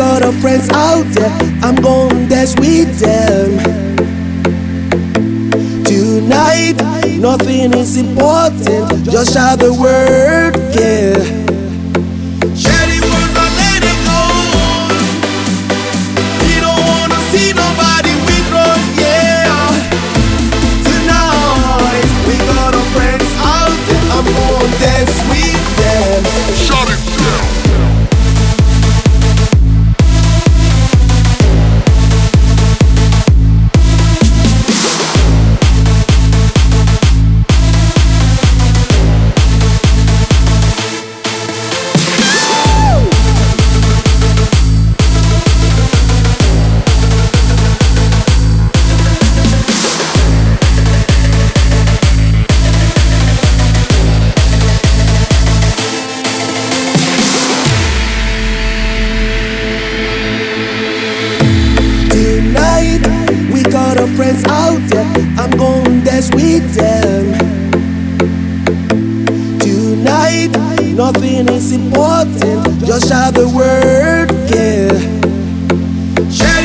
got our friends out there, I'm gon' dance with them. Tonight, nothing is important, just shout the word, yeah. Share the word, not let it go. We don't wanna see nobody withdraw, yeah. Tonight, we got our friends out there, I'm gon' dance with them. Shut it down. We got our friends out there, I'm gon' dance with them. Tonight, nothing is important, just shout the word, yeah. Share